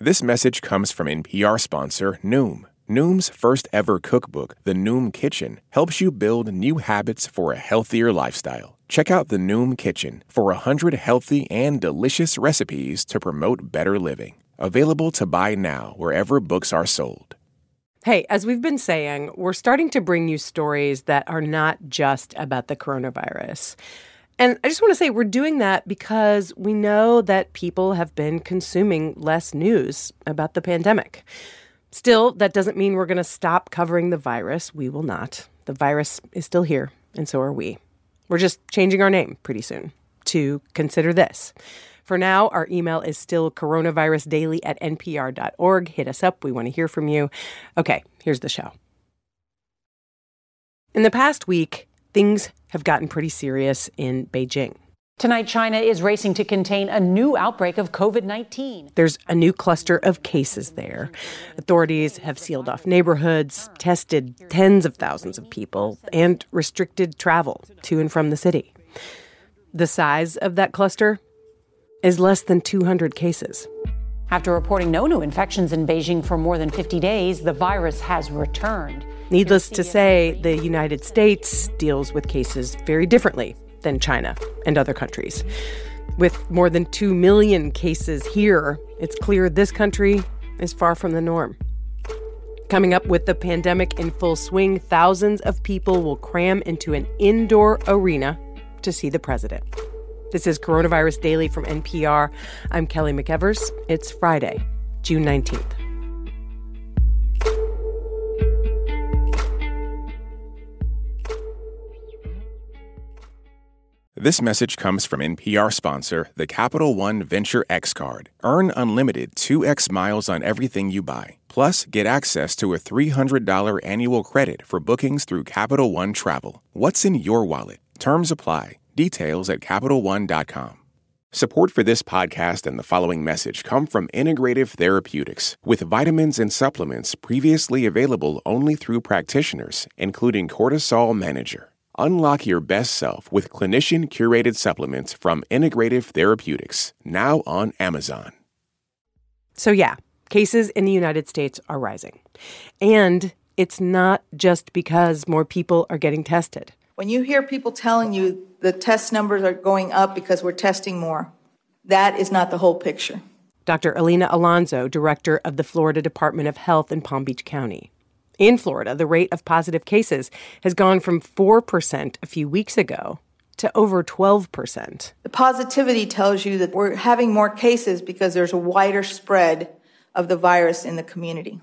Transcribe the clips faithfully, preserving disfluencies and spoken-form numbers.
This message comes from N P R sponsor Noom. Noom's first ever cookbook, The Noom Kitchen, helps you build new habits for a healthier lifestyle. Check out The Noom Kitchen for one hundred healthy and delicious recipes to promote better living. Available to buy now wherever books are sold. Hey, as we've been saying, we're starting to bring you stories that are not just about the coronavirus. And I just want to say we're doing that because we know that people have been consuming less news about the pandemic. Still, that doesn't mean we're going to stop covering the virus. We will not. The virus is still here, and so are we. We're just changing our name pretty soon to Consider This. For now, our email is still coronavirusdaily at n p r dot org. Hit us up. We want to hear from you. Okay, here's the show. In the past week, things have gotten pretty serious in Beijing. Tonight, China is racing to contain a new outbreak of covid nineteen. There's a new cluster of cases there. Authorities have sealed off neighborhoods, tested tens of thousands of people, and restricted travel to and from the city. The size of that cluster is less than two hundred cases. After reporting no new infections in Beijing for more than fifty days, the virus has returned. Needless to say, the United States deals with cases very differently than China and other countries. With more than two million cases here, it's clear this country is far from the norm. Coming up, with the pandemic in full swing, thousands of people will cram into an indoor arena to see the president. This is Coronavirus Daily from N P R. I'm Kelly McEvers. It's Friday, June nineteenth. This message comes from N P R sponsor, the Capital One Venture X Card. Earn unlimited two x miles on everything you buy. Plus, get access to a three hundred dollars annual credit for bookings through Capital One Travel. What's in your wallet? Terms apply. Details at Capital One dot com. Support for this podcast and the following message come from Integrative Therapeutics, with vitamins and supplements previously available only through practitioners, including Cortisol Manager. Unlock your best self with clinician-curated supplements from Integrative Therapeutics, now on Amazon. So yeah, cases in the United States are rising. And it's not just because more people are getting tested. When you hear people telling you the test numbers are going up because we're testing more, that is not the whole picture. Doctor Alina Alonso, director of the Florida Department of Health in Palm Beach County. In Florida, the rate of positive cases has gone from four percent a few weeks ago to over twelve percent. The positivity tells you that we're having more cases because there's a wider spread of the virus in the community.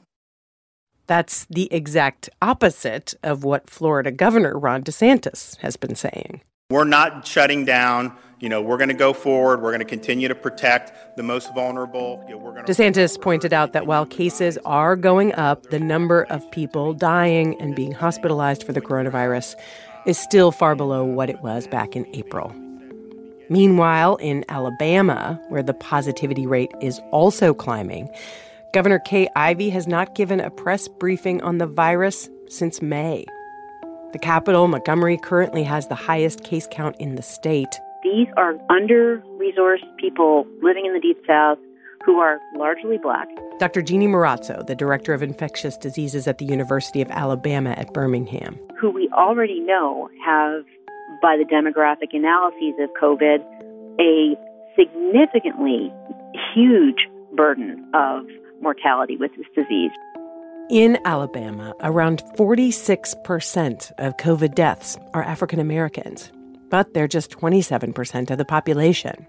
That's the exact opposite of what Florida Governor Ron DeSantis has been saying. We're not shutting down. You know, we're going to go forward. We're going to continue to protect the most vulnerable. You know, we're going to... DeSantis pointed out that while cases are going up, the number of people dying and being hospitalized for the coronavirus is still far below what it was back in April. Meanwhile, in Alabama, where the positivity rate is also climbing, Governor Kay Ivey has not given a press briefing on the virus since May. The capital, Montgomery, currently has the highest case count in the state. These are under-resourced people living in the Deep South who are largely Black. Doctor Jeannie Marazzo, the director of infectious diseases at the University of Alabama at Birmingham. Who we already know have, by the demographic analyses of COVID, a significantly huge burden of mortality with this disease. In Alabama, around forty-six percent of COVID deaths are African Americans, but they're just twenty-seven percent of the population.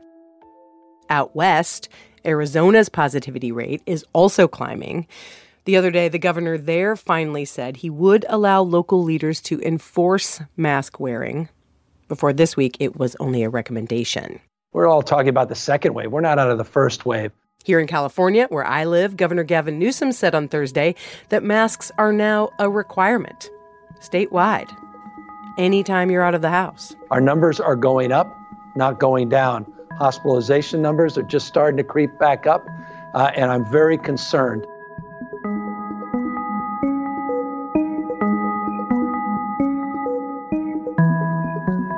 Out west, Arizona's positivity rate is also climbing. The other day, the governor there finally said he would allow local leaders to enforce mask wearing. Before this week, it was only a recommendation. We're all talking about the second wave. We're not out of the first wave. Here in California, where I live, Governor Gavin Newsom said on Thursday that masks are now a requirement statewide, anytime you're out of the house. Our numbers are going up, not going down. Hospitalization numbers are just starting to creep back up, uh, and I'm very concerned.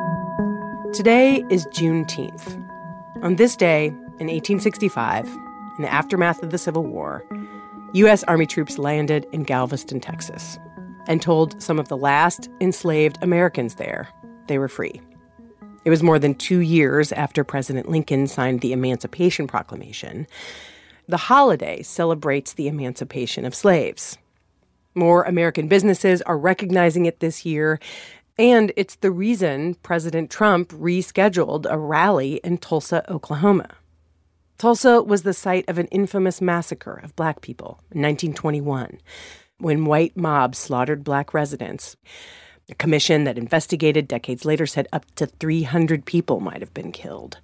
Today is Juneteenth. On this day, in eighteen sixty-five, in the aftermath of the Civil War, U S. Army troops landed in Galveston, Texas, and told some of the last enslaved Americans there they were free. It was more than two years after President Lincoln signed the Emancipation Proclamation. The holiday celebrates the emancipation of slaves. More American businesses are recognizing it this year, and it's the reason President Trump rescheduled a rally in Tulsa, Oklahoma. Tulsa was the site of an infamous massacre of black people in nineteen twenty-one, when white mobs slaughtered black residents. A commission that investigated decades later said up to three hundred people might have been killed.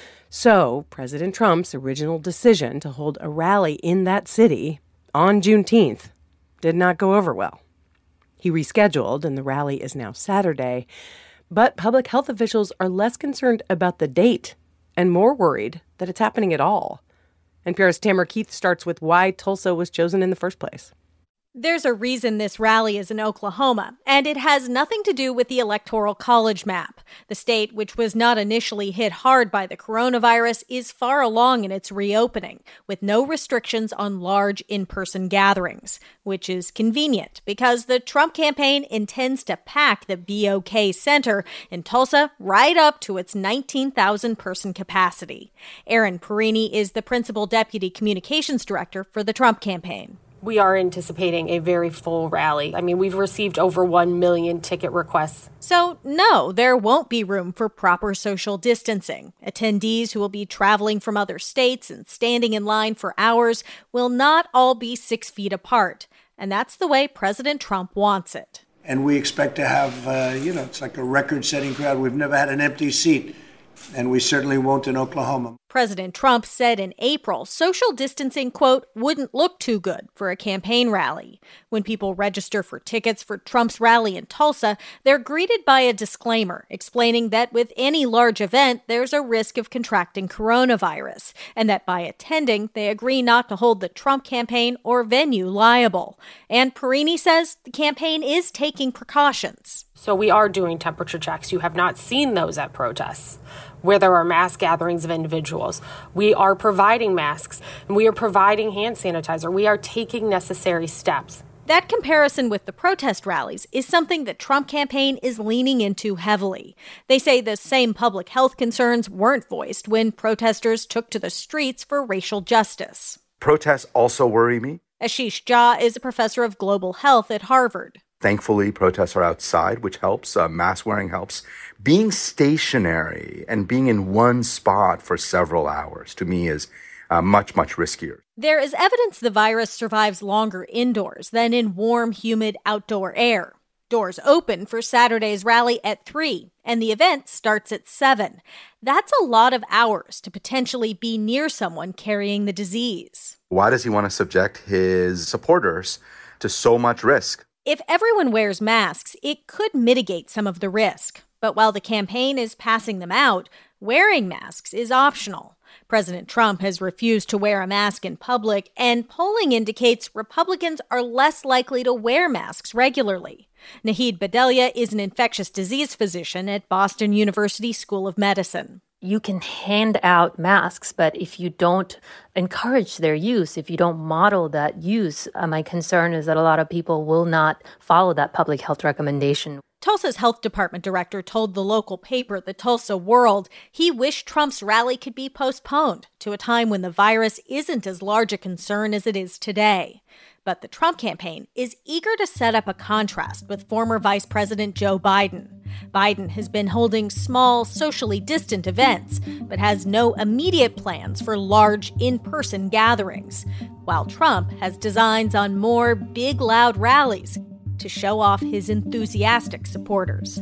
So President Trump's original decision to hold a rally in that city on Juneteenth did not go over well. He rescheduled, and the rally is now Saturday. But public health officials are less concerned about the date and more worried that it's happening at all. N P R's Tamara Keith starts with why Tulsa was chosen in the first place. There's a reason this rally is in Oklahoma, and it has nothing to do with the Electoral College map. The state, which was not initially hit hard by the coronavirus, is far along in its reopening, with no restrictions on large in-person gatherings, which is convenient because the Trump campaign intends to pack the B O K Center in Tulsa right up to its nineteen thousand person capacity. Erin Perini is the principal deputy communications director for the Trump campaign. We are anticipating a very full rally. I mean, we've received over one million ticket requests. So, no, there won't be room for proper social distancing. Attendees who will be traveling from other states and standing in line for hours will not all be six feet apart. And that's the way President Trump wants it. And we expect to have, uh, you know, it's like a record-setting crowd. We've never had an empty seat, and we certainly won't in Oklahoma. President Trump said in April social distancing, quote, wouldn't look too good for a campaign rally. When people register for tickets for Trump's rally in Tulsa, they're greeted by a disclaimer explaining that with any large event, there's a risk of contracting coronavirus, and that by attending, they agree not to hold the Trump campaign or venue liable. And Perini says the campaign is taking precautions. So we are doing temperature checks. You have not seen those at protests where there are mass gatherings of individuals. We are providing masks, and we are providing hand sanitizer. We are taking necessary steps. That comparison with the protest rallies is something the Trump campaign is leaning into heavily. They say the same public health concerns weren't voiced when protesters took to the streets for racial justice. Protests also worry me. Ashish Jha is a professor of global health at Harvard. Thankfully, protests are outside, which helps. Uh, mask wearing helps. Being stationary and being in one spot for several hours, to me, is uh, much, much riskier. There is evidence the virus survives longer indoors than in warm, humid outdoor air. Doors open for Saturday's rally at three, and the event starts at seven. That's a lot of hours to potentially be near someone carrying the disease. Why does he want to subject his supporters to so much risk? If everyone wears masks, it could mitigate some of the risk. But while the campaign is passing them out, wearing masks is optional. President Trump has refused to wear a mask in public, and polling indicates Republicans are less likely to wear masks regularly. Nahid Bhadelia is an infectious disease physician at Boston University School of Medicine. You can hand out masks, but if you don't encourage their use, if you don't model that use, uh, my concern is that a lot of people will not follow that public health recommendation. Tulsa's health department director told the local paper, The Tulsa World, he wished Trump's rally could be postponed to a time when the virus isn't as large a concern as it is today. But the Trump campaign is eager to set up a contrast with former Vice President Joe Biden. Biden has been holding small, socially distant events, but has no immediate plans for large, in-person gatherings, while Trump has designs on more big, loud rallies to show off his enthusiastic supporters.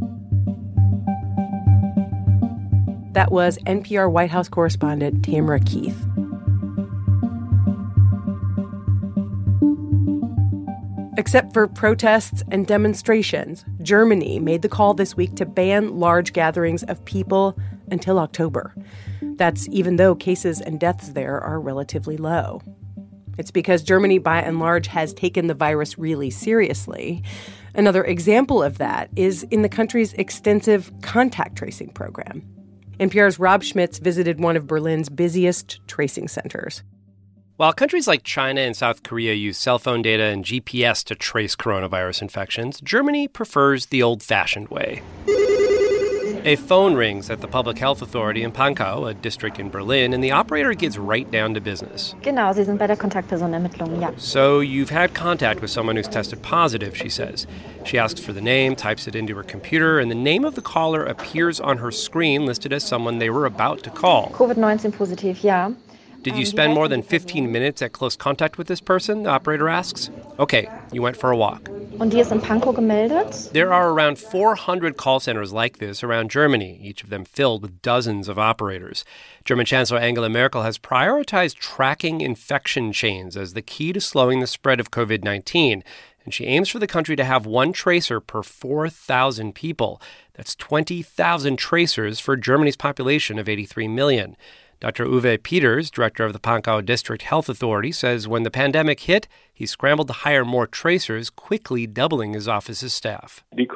That was N P R White House correspondent Tamara Keith. Except for protests and demonstrations, Germany made the call this week to ban large gatherings of people until October. That's even though cases and deaths there are relatively low. It's because Germany, by and large, has taken the virus really seriously. Another example of that is in the country's extensive contact tracing program. N P R's Rob Schmitz visited one of Berlin's busiest tracing centers. While countries like China and South Korea use cell phone data and G P S to trace coronavirus infections, Germany prefers the old-fashioned way. A phone rings at the Public Health Authority in Pankow, a district in Berlin, and the operator gets right down to business. Genau, Sie sind bei der Kontaktpersonenermittlung, ja. So you've had contact with someone who's tested positive, she says. She asks for the name, types it into her computer, and the name of the caller appears on her screen listed as someone they were about to call. covid nineteen positiv, ja. Did you spend more than fifteen minutes at close contact with this person? The operator asks. Okay, you went for a walk. Und die ist in Pankow gemeldet? There are around four hundred call centers like this around Germany, each of them filled with dozens of operators. German Chancellor Angela Merkel has prioritized tracking infection chains as the key to slowing the spread of covid nineteen, and she aims for the country to have one tracer per four thousand people. That's twenty thousand tracers for Germany's population of eighty-three million. Doctor Uwe Peters, director of the Pankow District Health Authority, says when the pandemic hit, he scrambled to hire more tracers, quickly doubling his office's staff. We've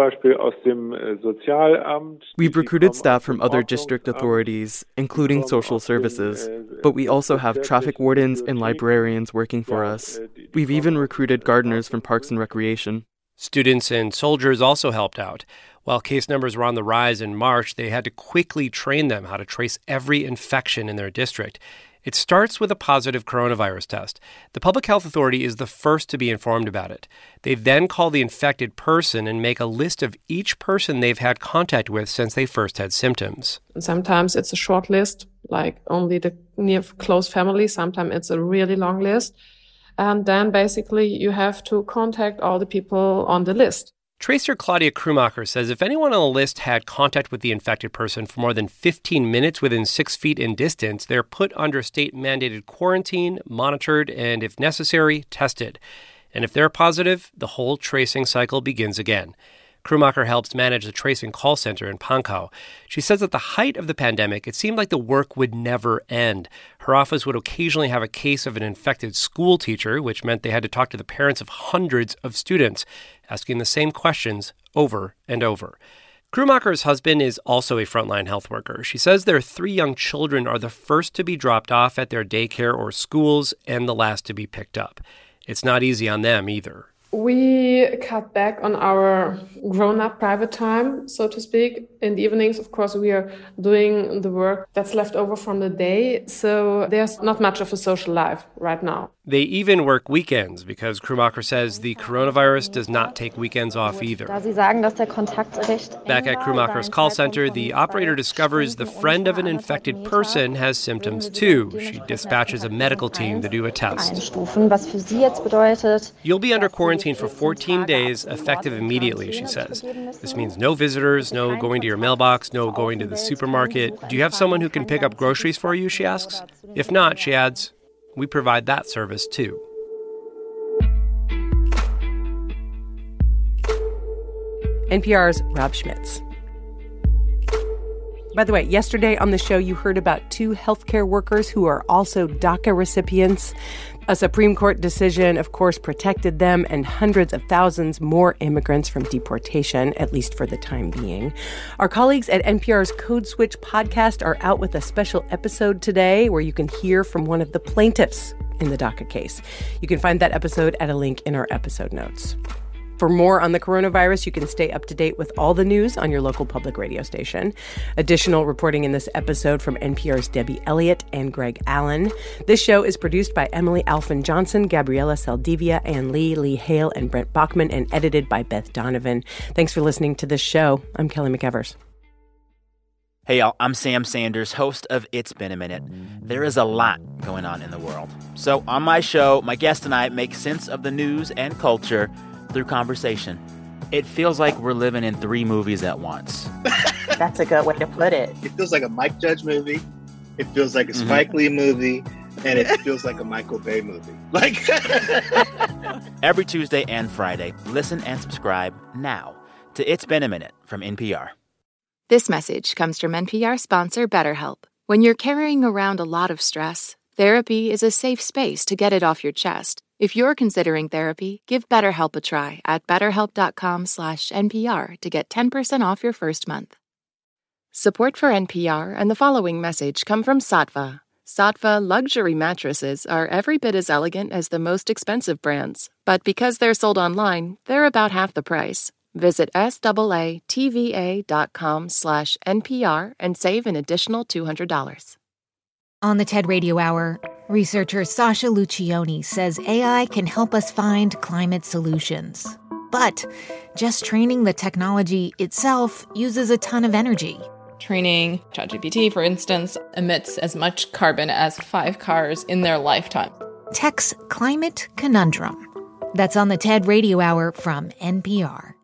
recruited staff from other district authorities, including social services, but we also have traffic wardens and librarians working for us. We've even recruited gardeners from Parks and Recreation. Students and soldiers also helped out. While case numbers were on the rise in March, they had to quickly train them how to trace every infection in their district. It starts with a positive coronavirus test. The Public Health Authority is the first to be informed about it. They then call the infected person and make a list of each person they've had contact with since they first had symptoms. Sometimes it's a short list, like only the near close family. Sometimes it's a really long list. And then basically you have to contact all the people on the list. Tracer Claudia Krumacher says if anyone on the list had contact with the infected person for more than fifteen minutes within six feet in distance, they're put under state-mandated quarantine, monitored, and, if necessary, tested. And if they're positive, the whole tracing cycle begins again. Krumacher helps manage the tracing call center in Pankow. She says at the height of the pandemic, it seemed like the work would never end. Her office would occasionally have a case of an infected school teacher, which meant they had to talk to the parents of hundreds of students, asking the same questions over and over. Krumacher's husband is also a frontline health worker. She says their three young children are the first to be dropped off at their daycare or schools and the last to be picked up. It's not easy on them either. We cut back on our grown-up private time, so to speak. In the evenings, of course, we are doing the work that's left over from the day, so there's not much of a social life right now. They even work weekends because Krumacher says the coronavirus does not take weekends off either. Back at Krumacher's call center, the operator discovers the friend of an infected person has symptoms too. She dispatches a medical team to do a test. You'll be under quarantine for fourteen days, effective immediately, she says. This means no visitors, no going to your mailbox, no going to the supermarket. Do you have someone who can pick up groceries for you, she asks? If not, she adds, we provide that service too. N P R's Rob Schmitz. By the way, yesterday on the show, you heard about two healthcare workers who are also DACA recipients. A Supreme Court decision, of course, protected them and hundreds of thousands more immigrants from deportation, at least for the time being. Our colleagues at N P R's Code Switch podcast are out with a special episode today where you can hear from one of the plaintiffs in the DACA case. You can find that episode at a link in our episode notes. For more on the coronavirus, you can stay up to date with all the news on your local public radio station. Additional reporting in this episode from N P R's Debbie Elliott and Greg Allen. This show is produced by Emily Alfin-Johnson, Gabriela Saldivia, Ann Lee, Lee Hale, and Brent Bachman, and edited by Beth Donovan. Thanks for listening to this show. I'm Kelly McEvers. Hey, y'all, I'm Sam Sanders, host of It's Been a Minute. There is a lot going on in the world. So on my show, my guest and I make sense of the news and culture through conversation. It feels like we're living in three movies at once. That's a good way to put it. It feels like a Mike Judge movie. It feels like a Spike mm-hmm. Lee movie. And it feels like a Michael Bay movie. Like Every Tuesday and Friday, listen and subscribe now to It's Been a Minute from N P R. This message comes from N P R sponsor BetterHelp. When you're carrying around a lot of stress, therapy is a safe space to get it off your chest. If you're considering therapy, give BetterHelp a try at betterhelp.com slash NPR to get ten percent off your first month. Support for N P R and the following message come from Sattva. Saatva luxury mattresses are every bit as elegant as the most expensive brands, but because they're sold online, they're about half the price. Visit S-A-A-T-V-A.com slash NPR and save an additional two hundred dollars. On the TED Radio Hour, researcher Sasha Lucioni says A I can help us find climate solutions. But just training the technology itself uses a ton of energy. Training ChatGPT, for instance, emits as much carbon as five cars in their lifetime. Tech's Climate Conundrum. That's on the TED Radio Hour from N P R.